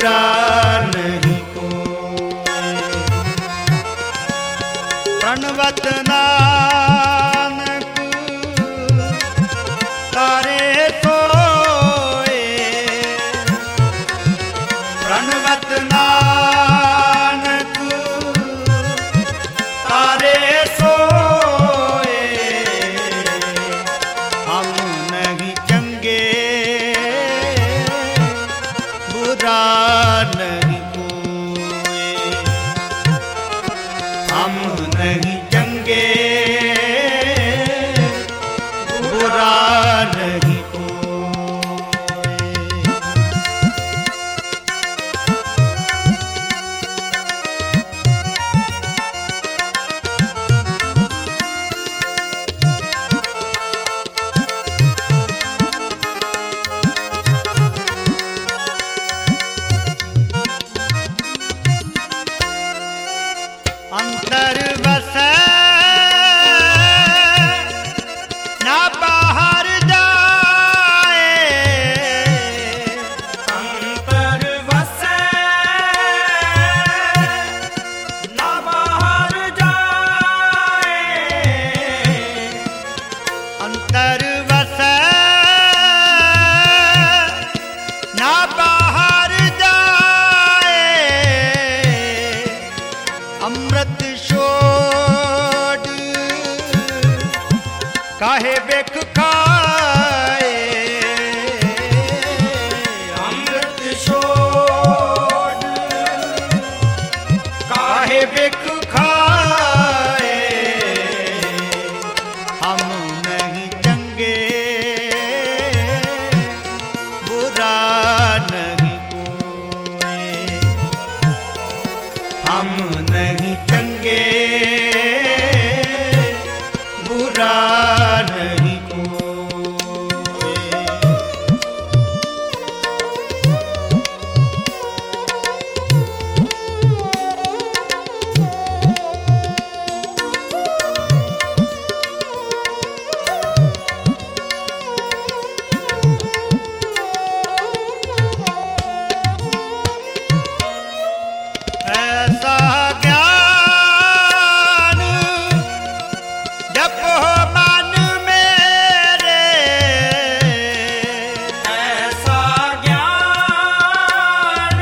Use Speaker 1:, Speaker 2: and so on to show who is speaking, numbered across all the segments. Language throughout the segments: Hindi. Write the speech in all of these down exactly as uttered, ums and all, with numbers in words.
Speaker 1: बुरा नहीं कोई। प्रणवत नानक तारे सोए, प्रणवत नानक तारे सोए। हम नहीं चंगे बुरा नहीं कोई, हम नहीं चंगे बुरा नहीं अंतर बसे ना बाहर जाए, अंतर बसे ना बाहर जाए, अंतर बसे ना बाहर जाए। अमृत छोड़ काहे बेख खाए, अमृत छोड़ काहे बेख खाए। हम नहीं चंगे बुरा नहीं कोई, हम नहीं चंगे बुरा नहीं कोई। ऐसा ज्ञान जपो मन मेरे, ऐसा ज्ञान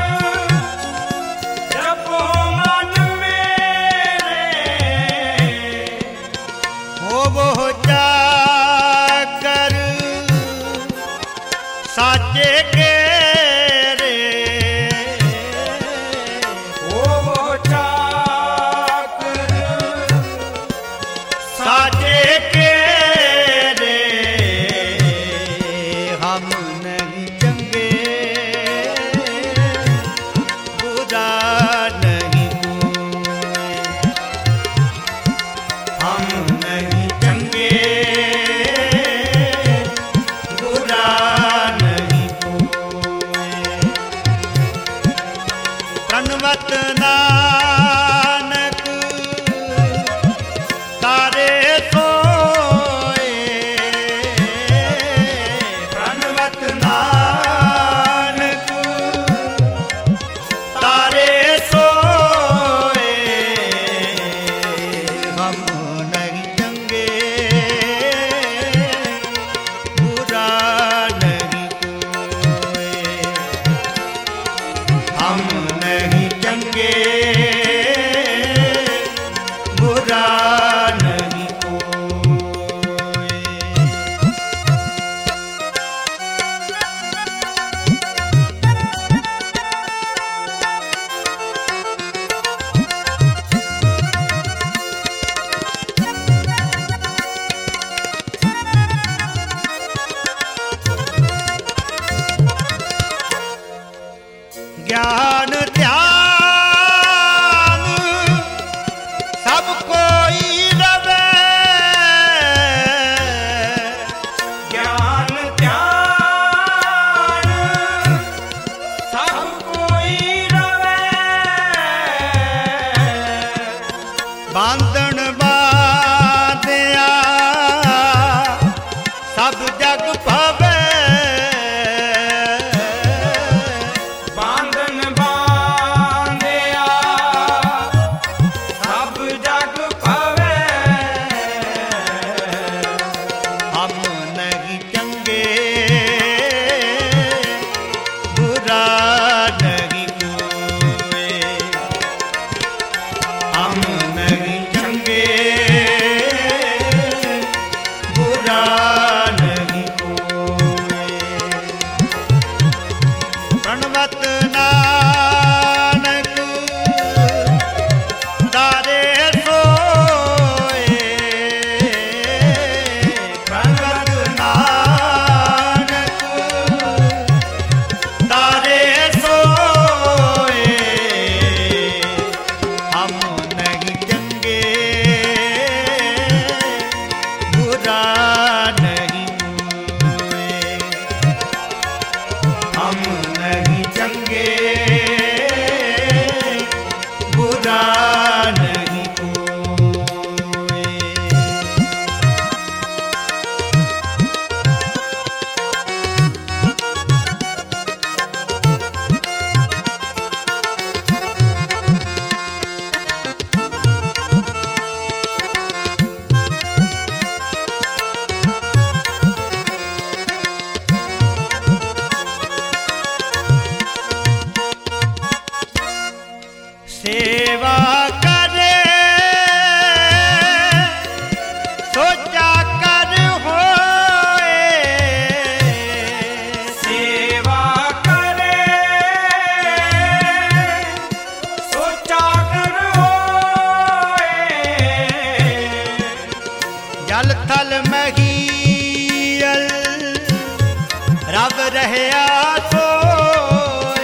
Speaker 1: जपो मन मेरे। हो वो जाकर साचे के साचे के रे। हम नहीं चंगे बुरा नहीं कोई, हम नहीं चंगे बुरा नहीं कोई। बुरा नहीं हुए। हम नहीं चंगे बुरा नहीं हुए। सेवा करे सोचा कर होए।
Speaker 2: सेवा करे सोचा कर होए।
Speaker 1: जल थल महीयल रब रहया सोए।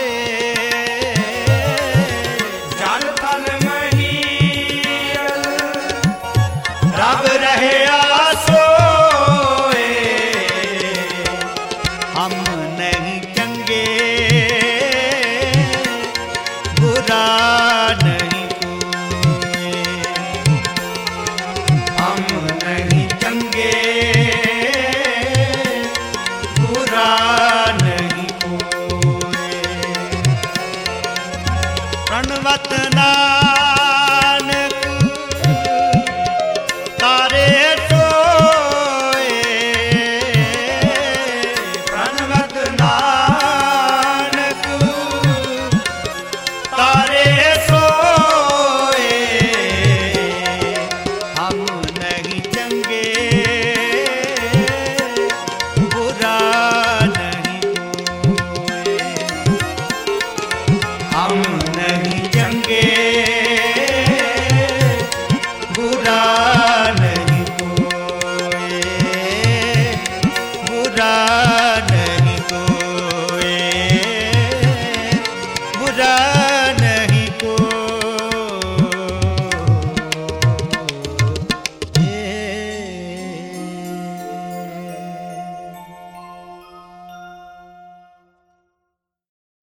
Speaker 2: जल थल महीयल
Speaker 1: रब रहया सोए। हम नहीं चंगे बुरा नहीं हुए। हम नहीं चंगे बुरा नहीं हुए। प्रणवत नानक तारे सोए। प्रणवत नानक तारे सोए। हम नहीं चंगे